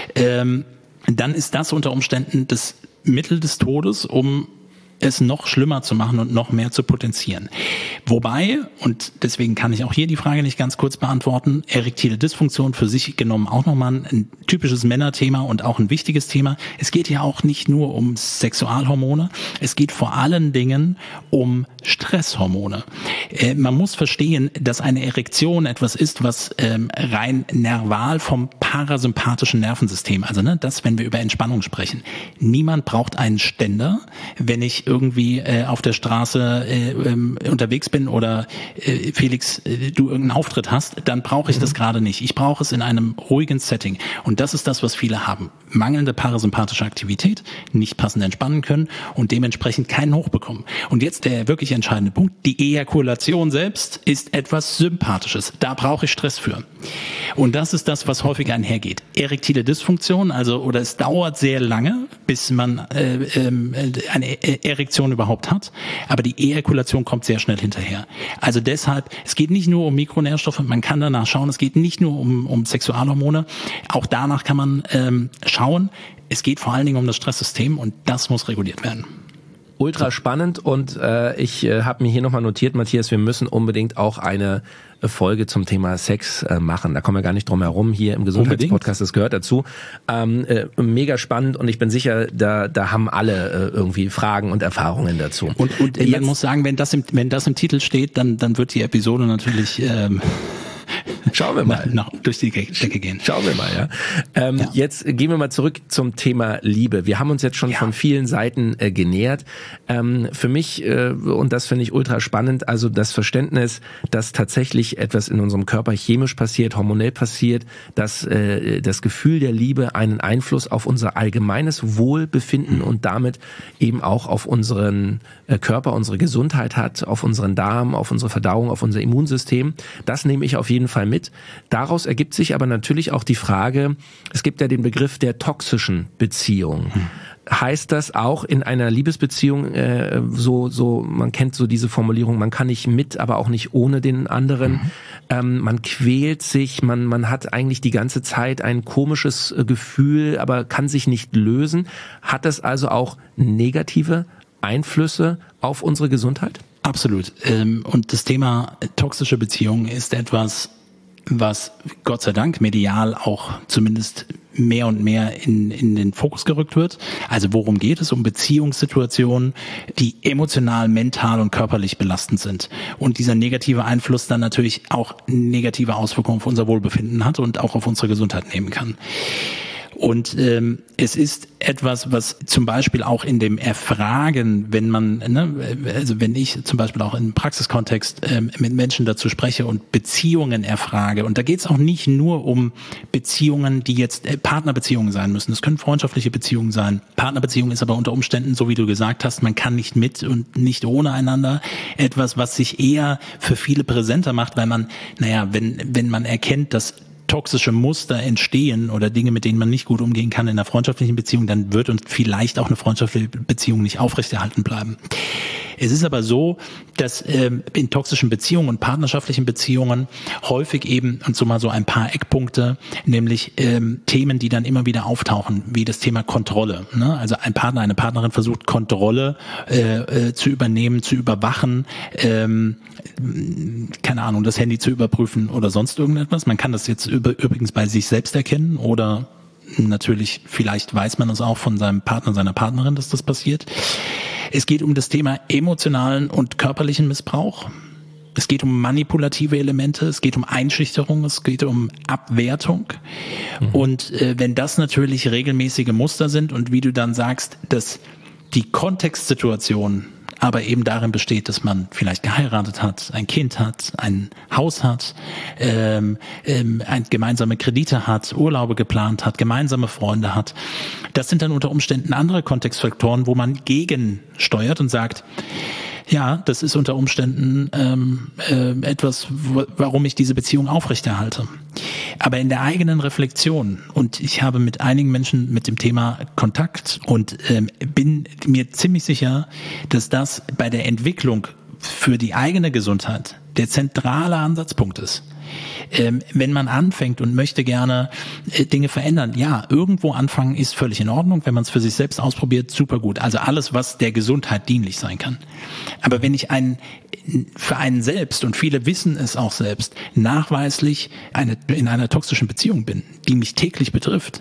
dann ist das unter Umständen das Mittel des Todes, um es noch schlimmer zu machen und noch mehr zu potenzieren. Wobei, und deswegen kann ich auch hier die Frage nicht ganz kurz beantworten, erektile Dysfunktion für sich genommen auch nochmal ein typisches Männerthema und auch ein wichtiges Thema. Es geht ja auch nicht nur um Sexualhormone, es geht vor allen Dingen um Stresshormone. Man muss verstehen, dass eine Erektion etwas ist, was rein nerval vom parasympathischen Nervensystem, also das, wenn wir über Entspannung sprechen. Niemand braucht einen Ständer, wenn ich irgendwie auf der Straße unterwegs bin oder Felix, du irgendeinen Auftritt hast, dann brauche ich das gerade nicht. Ich brauche es in einem ruhigen Setting. Und das ist das, was viele haben. Mangelnde parasympathische Aktivität, nicht passend entspannen können und dementsprechend keinen Hoch bekommen. Und jetzt der wirklich entscheidende Punkt, die Ejakulation selbst ist etwas Sympathisches. Da brauche ich Stress für. Und das ist das, was häufig einhergeht. Erektile Dysfunktion, oder es dauert sehr lange, bis man eine Erektion überhaupt hat, aber die Ejakulation kommt sehr schnell hinterher. Also deshalb, es geht nicht nur um Mikronährstoffe, man kann danach schauen, es geht nicht nur um Sexualhormone, auch danach kann man schauen, es geht vor allen Dingen um das Stresssystem und das muss reguliert werden. Ultra spannend und ich habe mir hier nochmal notiert, Matthias, wir müssen unbedingt auch eine Folge zum Thema Sex machen. Da kommen wir gar nicht drum herum hier im Gesundheitspodcast, das gehört dazu. Mega spannend und ich bin sicher, da haben alle irgendwie Fragen und Erfahrungen dazu. Und man muss sagen, wenn das im Titel steht, dann wird die Episode natürlich schauen wir mal. Durch die Decke gehen. Schauen wir mal, ja. Jetzt gehen wir mal zurück zum Thema Liebe. Wir haben uns jetzt schon von vielen Seiten genähert. Für mich, und das finde ich ultra spannend, also das Verständnis, dass tatsächlich etwas in unserem Körper chemisch passiert, hormonell passiert, dass das Gefühl der Liebe einen Einfluss auf unser allgemeines Wohlbefinden und damit eben auch auf unseren Körper, unsere Gesundheit hat, auf unseren Darm, auf unsere Verdauung, auf unser Immunsystem. Das nehme ich auf jeden Fall mit. Daraus ergibt sich aber natürlich auch die Frage, es gibt ja den Begriff der toxischen Beziehung. Heißt das auch in einer Liebesbeziehung man kennt so diese Formulierung, man kann nicht mit, aber auch nicht ohne den anderen. Man quält sich, man hat eigentlich die ganze Zeit ein komisches Gefühl, aber kann sich nicht lösen. Hat das also auch negative Einflüsse auf unsere Gesundheit? Absolut. Und das Thema toxische Beziehungen ist etwas, was Gott sei Dank medial auch zumindest mehr und mehr in den Fokus gerückt wird. Also worum geht es? Um Beziehungssituationen, die emotional, mental und körperlich belastend sind. Und dieser negative Einfluss dann natürlich auch negative Auswirkungen auf unser Wohlbefinden hat und auch auf unsere Gesundheit nehmen kann. Und es ist etwas, was zum Beispiel auch in dem Erfragen, wenn man, also wenn ich zum Beispiel auch im Praxiskontext mit Menschen dazu spreche und Beziehungen erfrage, und da geht es auch nicht nur um Beziehungen, die jetzt Partnerbeziehungen sein müssen. Es können freundschaftliche Beziehungen sein. Partnerbeziehung ist aber unter Umständen, so wie du gesagt hast, man kann nicht mit und nicht ohne einander. Etwas, was sich eher für viele präsenter macht, weil man, wenn man erkennt, dass toxische Muster entstehen oder Dinge, mit denen man nicht gut umgehen kann in einer freundschaftlichen Beziehung, dann wird uns vielleicht auch eine freundschaftliche Beziehung nicht aufrechterhalten bleiben. Es ist aber so, dass in toxischen Beziehungen und partnerschaftlichen Beziehungen häufig eben, und so mal so ein paar Eckpunkte, nämlich Themen, die dann immer wieder auftauchen, wie das Thema Kontrolle. Ne? Also ein Partner, eine Partnerin versucht Kontrolle zu übernehmen, zu überwachen, keine Ahnung, das Handy zu überprüfen oder sonst irgendetwas. Man kann das jetzt übrigens bei sich selbst erkennen oder natürlich, vielleicht weiß man es auch von seinem Partner, seiner Partnerin, dass das passiert. Es geht um das Thema emotionalen und körperlichen Missbrauch. Es geht um manipulative Elemente, es geht um Einschüchterung, es geht um Abwertung. Und wenn das natürlich regelmäßige Muster sind und wie du dann sagst, dass die Kontextsituation aber eben darin besteht, dass man vielleicht geheiratet hat, ein Kind hat, ein Haus hat, gemeinsame Kredite hat, Urlaube geplant hat, gemeinsame Freunde hat. Das sind dann unter Umständen andere Kontextfaktoren, wo man gegensteuert und sagt, ja, das ist unter Umständen etwas, warum ich diese Beziehung aufrechterhalte. Aber in der eigenen Reflexion, und ich habe mit einigen Menschen mit dem Thema Kontakt und bin mir ziemlich sicher, dass das bei der Entwicklung für die eigene Gesundheit der zentrale Ansatzpunkt ist. Wenn man anfängt und möchte gerne Dinge verändern, ja, irgendwo anfangen ist völlig in Ordnung. Wenn man es für sich selbst ausprobiert, super gut. Also alles, was der Gesundheit dienlich sein kann. Aber wenn ich für einen selbst, und viele wissen es auch selbst, nachweislich in einer toxischen Beziehung bin, die mich täglich betrifft,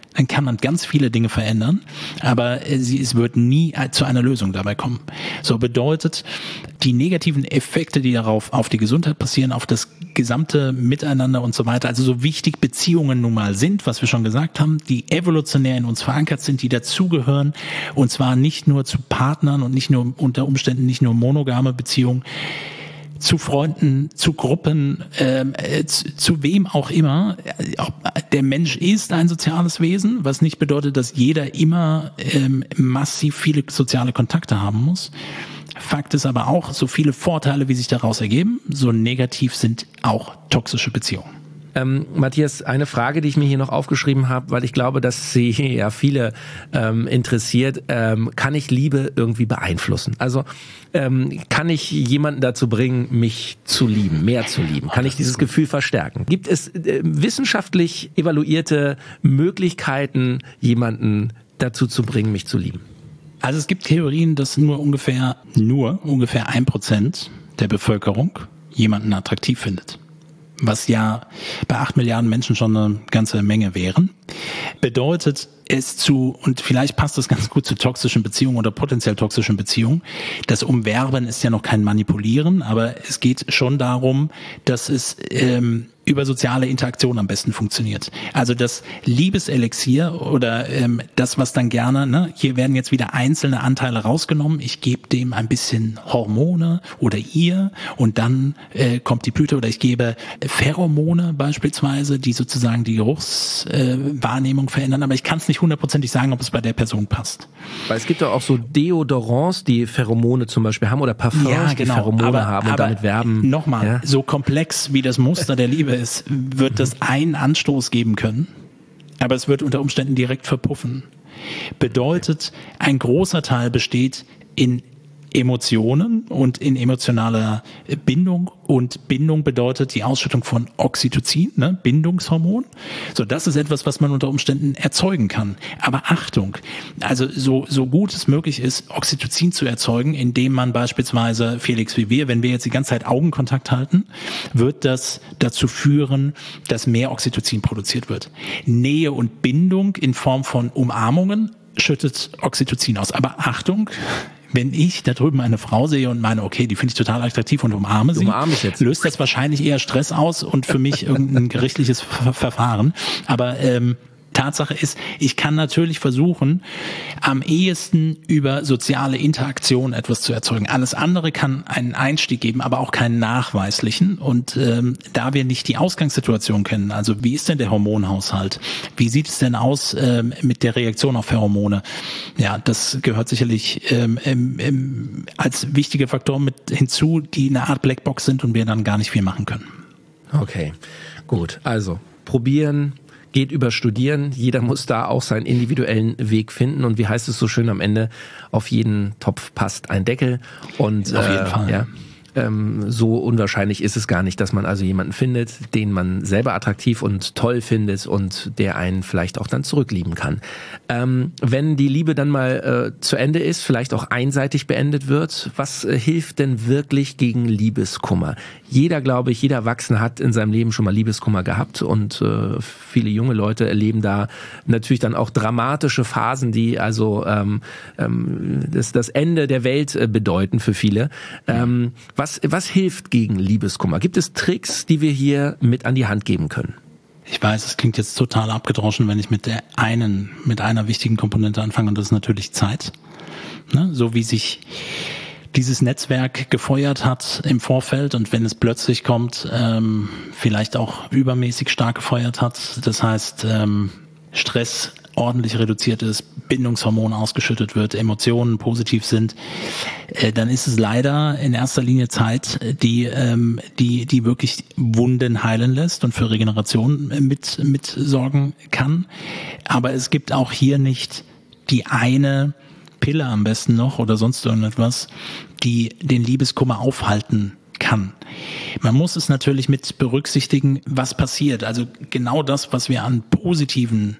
dann kann man ganz viele Dinge verändern, aber es wird nie zu einer Lösung dabei kommen. So bedeutet, die negativen Effekte, die darauf auf die Gesundheit passieren, auf das gesamte Miteinander und so weiter, also so wichtig Beziehungen nun mal sind, was wir schon gesagt haben, die evolutionär in uns verankert sind, die dazugehören, und zwar nicht nur zu Partnern und nicht nur unter Umständen nicht nur monogame Beziehungen, zu Freunden, zu Gruppen, zu wem auch immer. Der Mensch ist ein soziales Wesen, was nicht bedeutet, dass jeder immer massiv viele soziale Kontakte haben muss. Fakt ist aber auch, so viele Vorteile, wie sich daraus ergeben, so negativ sind auch toxische Beziehungen. Matthias, eine Frage, die ich mir hier noch aufgeschrieben habe, weil ich glaube, dass sie ja viele interessiert. Kann ich Liebe irgendwie beeinflussen? Also kann ich jemanden dazu bringen, mich zu lieben, mehr zu lieben? Kann ich dieses Gefühl verstärken? Gibt es wissenschaftlich evaluierte Möglichkeiten, jemanden dazu zu bringen, mich zu lieben? Also es gibt Theorien, dass nur ungefähr 1% der Bevölkerung jemanden attraktiv findet. Was ja bei 8 Milliarden Menschen schon eine ganze Menge wären, bedeutet es und vielleicht passt das ganz gut zu toxischen Beziehungen oder potenziell toxischen Beziehungen, das Umwerben ist ja noch kein Manipulieren, aber es geht schon darum, dass es über soziale Interaktion am besten funktioniert. Also das Liebeselixier oder das, was dann gerne, hier werden jetzt wieder einzelne Anteile rausgenommen, ich gebe dem ein bisschen Hormone oder ihr und dann kommt die Blüte, oder ich gebe Pheromone beispielsweise, die sozusagen die Geruchswahrnehmung verändern, aber ich kann es nicht hundertprozentig sagen, ob es bei der Person passt. Weil es gibt doch auch so Deodorants, die Pheromone zum Beispiel haben, oder Parfums, die Pheromone haben und damit werben. Nochmal, so komplex wie das Muster der Liebe ist, wird das einen Anstoß geben können, aber es wird unter Umständen direkt verpuffen. Bedeutet, ein großer Teil besteht in Emotionen und in emotionaler Bindung, und Bindung bedeutet die Ausschüttung von Oxytocin, Bindungshormon. So, das ist etwas, was man unter Umständen erzeugen kann. Aber Achtung, also so gut es möglich ist, Oxytocin zu erzeugen, indem man beispielsweise, Felix, wie wir, wenn wir jetzt die ganze Zeit Augenkontakt halten, wird das dazu führen, dass mehr Oxytocin produziert wird. Nähe und Bindung in Form von Umarmungen schüttet Oxytocin aus. Aber Achtung, wenn ich da drüben eine Frau sehe und meine, okay, die finde ich total attraktiv und umarme sie, löst das wahrscheinlich eher Stress aus und für mich irgendein gerichtliches Verfahren. Aber Tatsache ist, ich kann natürlich versuchen, am ehesten über soziale Interaktion etwas zu erzeugen. Alles andere kann einen Einstieg geben, aber auch keinen nachweislichen. Und da wir nicht die Ausgangssituation kennen, also wie ist denn der Hormonhaushalt? Wie sieht es denn aus mit der Reaktion auf Pheromone? Ja, das gehört sicherlich als wichtige Faktoren mit hinzu, die eine Art Blackbox sind und wir dann gar nicht viel machen können. Okay, gut. Also probieren, geht über Studieren. Jeder muss da auch seinen individuellen Weg finden. Und wie heißt es so schön am Ende? Auf jeden Topf passt ein Deckel. Und auf jeden Fall. Ja, so unwahrscheinlich ist es gar nicht, dass man also jemanden findet, den man selber attraktiv und toll findet und der einen vielleicht auch dann zurücklieben kann. Wenn die Liebe dann mal zu Ende ist, vielleicht auch einseitig beendet wird, was hilft denn wirklich gegen Liebeskummer? Jeder, glaube ich, jeder Erwachsene hat in seinem Leben schon mal Liebeskummer gehabt und viele junge Leute erleben da natürlich dann auch dramatische Phasen, die also das Ende der Welt bedeuten für viele. Was hilft gegen Liebeskummer? Gibt es Tricks, die wir hier mit an die Hand geben können? Ich weiß, es klingt jetzt total abgedroschen, wenn ich mit einer wichtigen Komponente anfange, und das ist natürlich Zeit. So wie sich dieses Netzwerk gefeuert hat im Vorfeld und wenn es plötzlich kommt, vielleicht auch übermäßig stark gefeuert hat. Das heißt, Stress ordentlich reduziert ist, Bindungshormon ausgeschüttet wird, Emotionen positiv sind, dann ist es leider in erster Linie Zeit, die wirklich Wunden heilen lässt und für Regeneration mit sorgen kann. Aber es gibt auch hier nicht die eine Pille am besten noch oder sonst irgendetwas, die den Liebeskummer aufhalten kann. Man muss es natürlich mit berücksichtigen, was passiert. Also genau das, was wir an positiven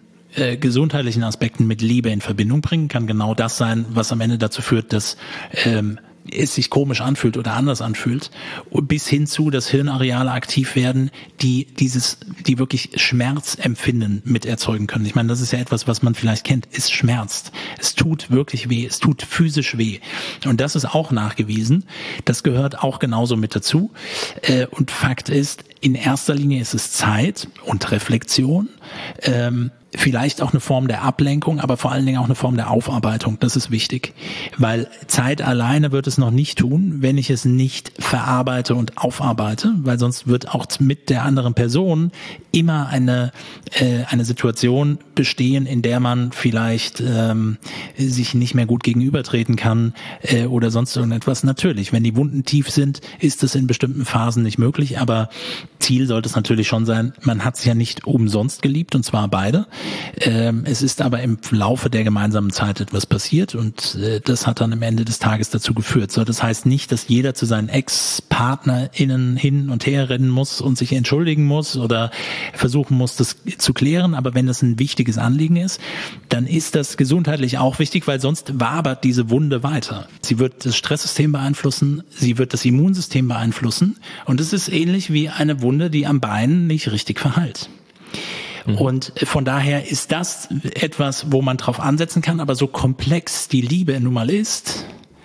gesundheitlichen Aspekten mit Liebe in Verbindung bringen, kann genau das sein, was am Ende dazu führt, dass es sich komisch anfühlt oder anders anfühlt, bis hin zu, dass Hirnareale aktiv werden, die wirklich Schmerzempfinden mit erzeugen können. Ich meine, das ist ja etwas, was man vielleicht kennt. Es schmerzt. Es tut wirklich weh. Es tut physisch weh. Und das ist auch nachgewiesen. Das gehört auch genauso mit dazu. Und Fakt ist, in erster Linie ist es Zeit und Reflexion. Vielleicht auch eine Form der Ablenkung, aber vor allen Dingen auch eine Form der Aufarbeitung. Das ist wichtig, weil Zeit alleine wird es noch nicht tun, wenn ich es nicht verarbeite und aufarbeite, weil sonst wird auch mit der anderen Person immer eine Situation bestehen, in der man vielleicht sich nicht mehr gut gegenübertreten kann oder sonst irgendetwas. Natürlich, wenn die Wunden tief sind, ist es in bestimmten Phasen nicht möglich, aber Ziel sollte es natürlich schon sein, man hat es ja nicht umsonst geliebt, und zwar beide. Es ist aber im Laufe der gemeinsamen Zeit etwas passiert und das hat dann am Ende des Tages dazu geführt. So, das heißt nicht, dass jeder zu seinen Ex-PartnerInnen hin und her rennen muss und sich entschuldigen muss oder versuchen muss, das zu klären. Aber wenn das ein wichtiges Anliegen ist, dann ist das gesundheitlich auch wichtig, weil sonst wabert diese Wunde weiter. Sie wird das Stresssystem beeinflussen, sie wird das Immunsystem beeinflussen und es ist ähnlich wie eine Wunde, die am Bein nicht richtig verheilt. Und von daher ist das etwas, wo man drauf ansetzen kann, aber so komplex die Liebe nun mal ist,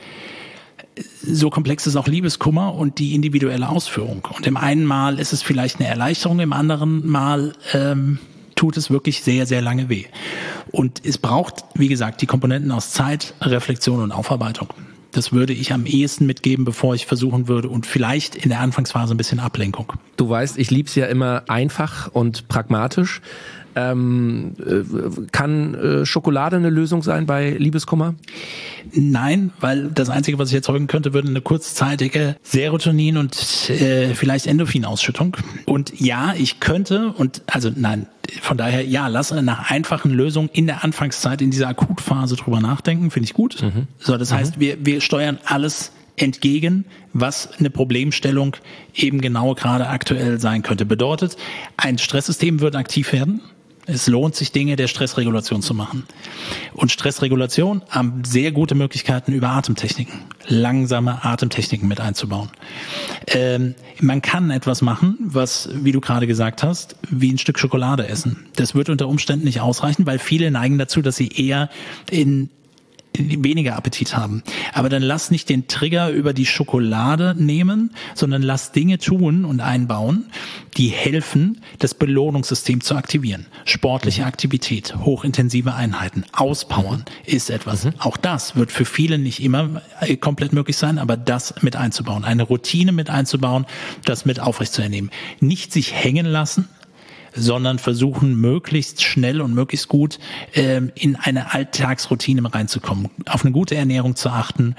so komplex ist auch Liebeskummer und die individuelle Ausführung. Und im einen Mal ist es vielleicht eine Erleichterung, im anderen Mal tut es wirklich sehr, sehr lange weh. Und es braucht, wie gesagt, die Komponenten aus Zeit, Reflexion und Aufarbeitung. Das würde ich am ehesten mitgeben, bevor ich versuchen würde und vielleicht in der Anfangsphase ein bisschen Ablenkung. Du weißt, ich lieb's ja immer einfach und pragmatisch. Kann Schokolade eine Lösung sein bei Liebeskummer? Nein, weil das Einzige, was ich erzeugen könnte, würde eine kurzzeitige Serotonin- und vielleicht Endorphinausschüttung. Und ja, ich könnte von daher, ja, lass nach einfachen Lösungen in der Anfangszeit, in dieser Akutphase drüber nachdenken, finde ich gut. So, das heißt, wir steuern alles entgegen, was eine Problemstellung eben genau gerade aktuell sein könnte. Bedeutet, ein Stresssystem wird aktiv werden. Es lohnt sich, Dinge der Stressregulation zu machen. Und Stressregulation haben sehr gute Möglichkeiten über Atemtechniken, langsame Atemtechniken mit einzubauen. Man kann etwas machen, was, wie du gerade gesagt hast, wie ein Stück Schokolade essen. Das wird unter Umständen nicht ausreichen, weil viele neigen dazu, dass sie eher weniger Appetit haben. Aber dann lass nicht den Trigger über die Schokolade nehmen, sondern lass Dinge tun und einbauen, die helfen, das Belohnungssystem zu aktivieren. Sportliche Aktivität, hochintensive Einheiten, Auspowern ist etwas. Auch das wird für viele nicht immer komplett möglich sein, aber das mit einzubauen, eine Routine mit einzubauen, das mit aufrechtzuernehmen. Nicht sich hängen lassen, sondern versuchen, möglichst schnell und möglichst gut in eine Alltagsroutine reinzukommen, auf eine gute Ernährung zu achten,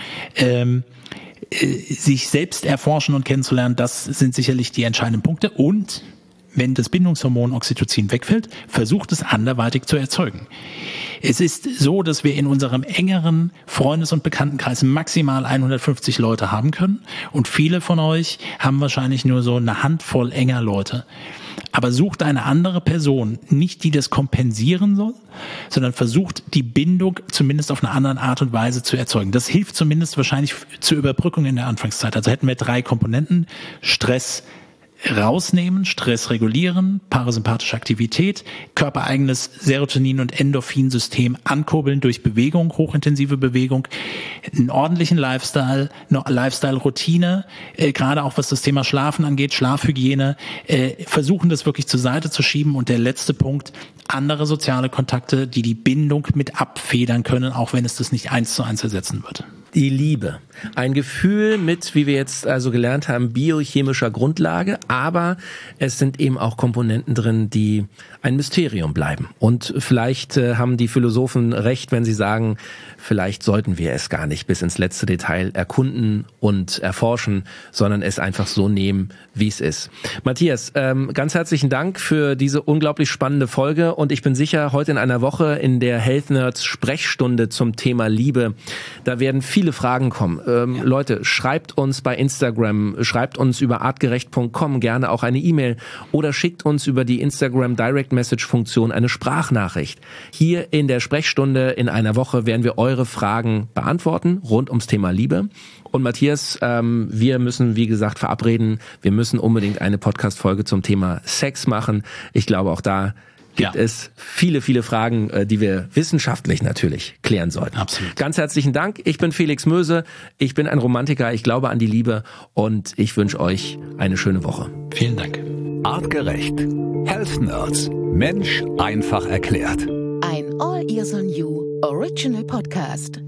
sich selbst erforschen und kennenzulernen, das sind sicherlich die entscheidenden Punkte. Und wenn das Bindungshormon Oxytocin wegfällt, versucht es anderweitig zu erzeugen. Es ist so, dass wir in unserem engeren Freundes- und Bekanntenkreis maximal 150 Leute haben können und viele von euch haben wahrscheinlich nur so eine Handvoll enger Leute. Aber sucht eine andere Person, nicht die das kompensieren soll, sondern versucht die Bindung zumindest auf eine andere Art und Weise zu erzeugen. Das hilft zumindest wahrscheinlich zur Überbrückung in der Anfangszeit. Also hätten wir 3 Komponenten: Stress rausnehmen, Stress regulieren, parasympathische Aktivität, körpereigenes Serotonin- und Endorphinsystem ankurbeln durch Bewegung, hochintensive Bewegung, einen ordentlichen Lifestyle, eine Lifestyle-Routine, gerade auch was das Thema Schlafen angeht, Schlafhygiene, versuchen das wirklich zur Seite zu schieben. Und der letzte Punkt, andere soziale Kontakte, die die Bindung mit abfedern können, auch wenn es das nicht 1:1 ersetzen wird. Die Liebe. Ein Gefühl mit, wie wir jetzt also gelernt haben, biochemischer Grundlage, aber es sind eben auch Komponenten drin, die ein Mysterium bleiben. Und vielleicht haben die Philosophen recht, wenn sie sagen, vielleicht sollten wir es gar nicht bis ins letzte Detail erkunden und erforschen, sondern es einfach so nehmen, wie es ist. Matthias, ganz herzlichen Dank für diese unglaublich spannende Folge und ich bin sicher, heute in einer Woche in der Health Nerds Sprechstunde zum Thema Liebe, da werden viele viele Fragen kommen. Leute, schreibt uns bei Instagram, schreibt uns über artgerecht.com gerne auch eine E-Mail oder schickt uns über die Instagram Direct Message Funktion eine Sprachnachricht. Hier in der Sprechstunde in einer Woche werden wir eure Fragen beantworten rund ums Thema Liebe. Und Matthias, wir müssen, wie gesagt, verabreden, wir müssen unbedingt eine Podcast-Folge zum Thema Sex machen. Ich glaube, auch da gibt es viele, viele Fragen, die wir wissenschaftlich natürlich klären sollten. Absolut. Ganz herzlichen Dank. Ich bin Felix Möse. Ich bin ein Romantiker. Ich glaube an die Liebe und ich wünsche euch eine schöne Woche. Vielen Dank. Artgerecht. Health Nerds. Mensch einfach erklärt. Ein All Ears on You Original Podcast.